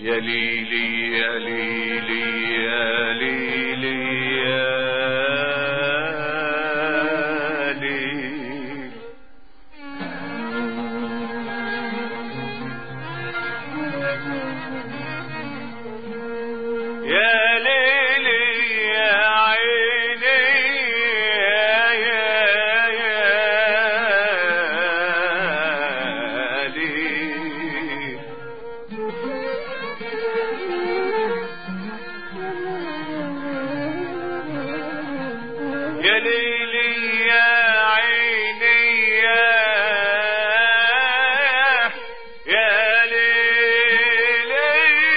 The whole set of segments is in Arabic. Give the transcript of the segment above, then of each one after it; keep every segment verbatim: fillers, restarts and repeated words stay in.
يا ليلي يا ليلي يا ليلي يا ليلي يا ليلي يا عيني يا يا ليلي يا ليلي يا عيني يا يا ليلي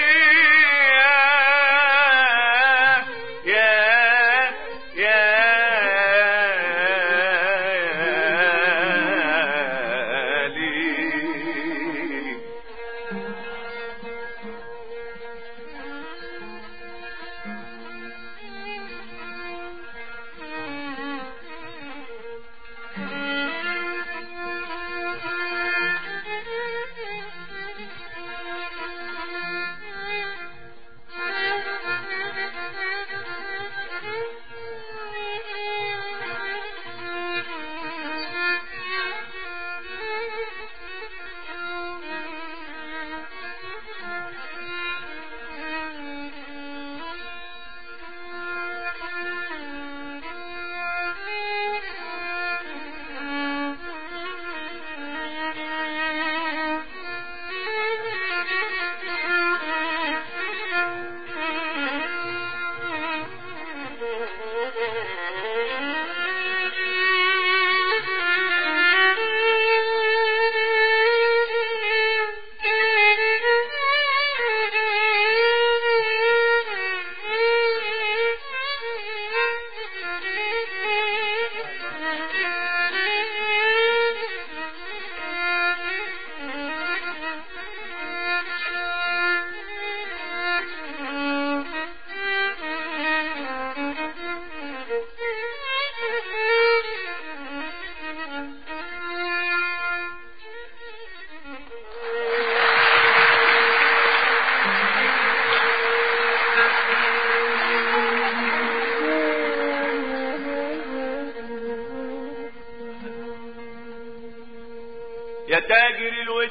يا يا ليلي يا تاجر الود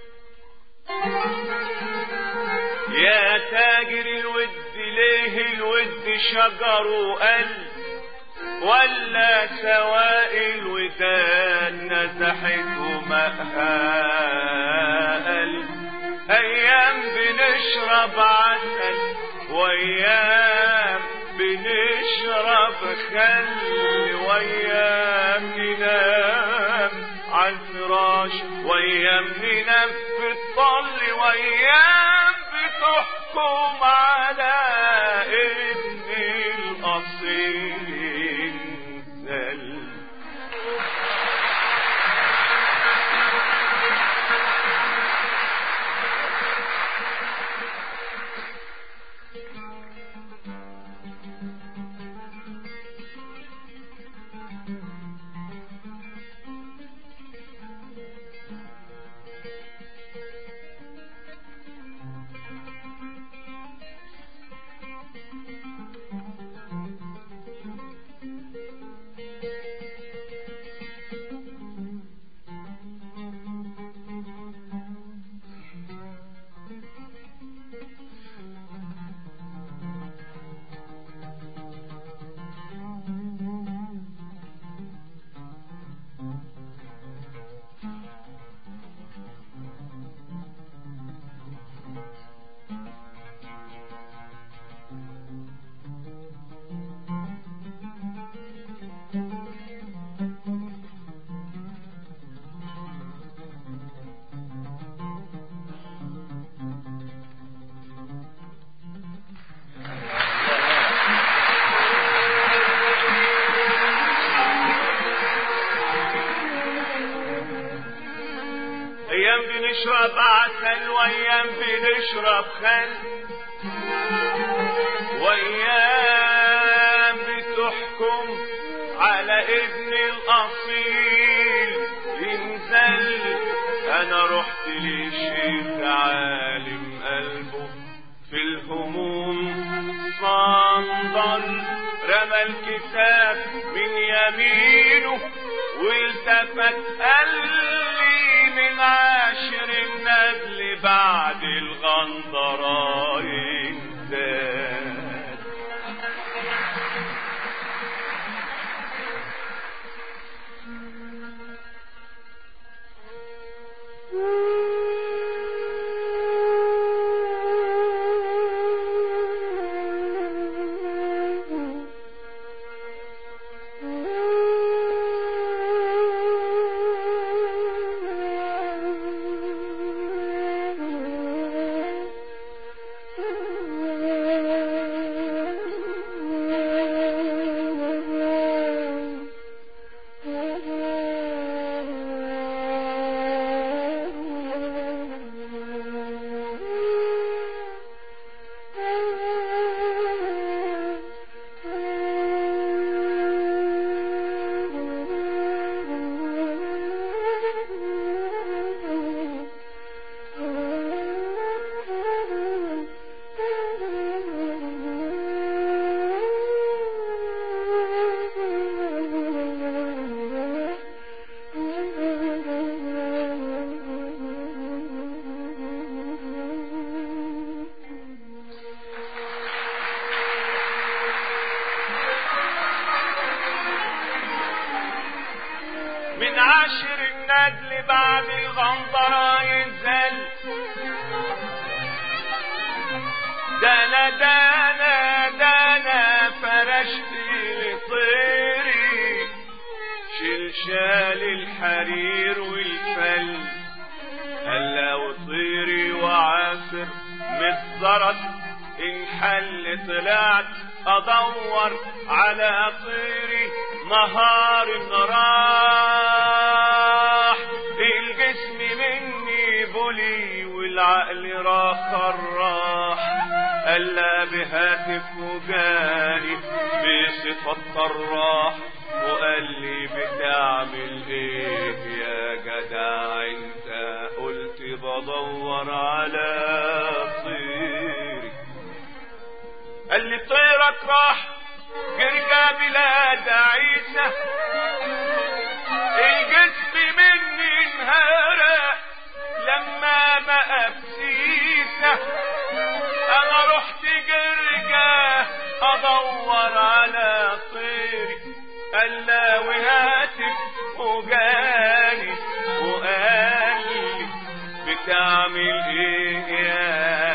يا تاجر الود ليه الود شجر وقل ولا سوائل ودان نزحت وماءها قل ايام بنشرب عسل وايام بنشرب خل وايام ننام عالفراش وايام ننام في الطل وايام بتحكم على ان الاصيل ينزل ايام بنشرب عسل وايام بنشرب خل وايام بتحكم على ابن الاصيل ينزل. انا رحت لشيخ عالم قلبه في الهموم صندل رمى الكتاب من يمينه والتفت قال لي من عاشر النجل بعد الغندراين زاد. من عاشر النجل بعد الغندراين زل. دانا دانا دانا فرشتي لطيري شلشال الحرير والفل هلا وطيري وعافر متزرط انحل طلعت ادور على طيري نهار راح الجسم مني بلي والعقل راخر راح ألا بهاتف وجاني بصفة طراح وقال لي بتعمل ايه يا جدع انت؟ قلت بدور على طيري. قال لي طيرك راح جرجا بلاد عيسى الجسم مني انهرق لما بقى بسيسة انا رحت جرجا ادور على طيري قال وهاتف وجاني وقال لي بتعمل ايه يا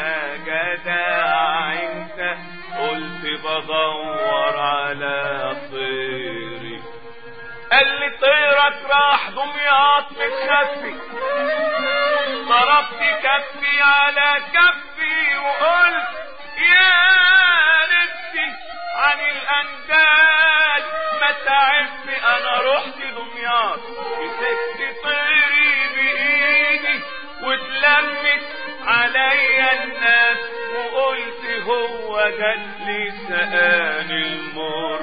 جدع انت؟ قلت بدور على طيري. قال لي طيرك راح دمياط متخفي ضربت كفي على كفي وقلت يا نفسي عن الاندال ما تعبت انا رحت دمياط مسكت طيري بايدي واتلمت عليا الناس وقلت هو ده اللي سقاني المر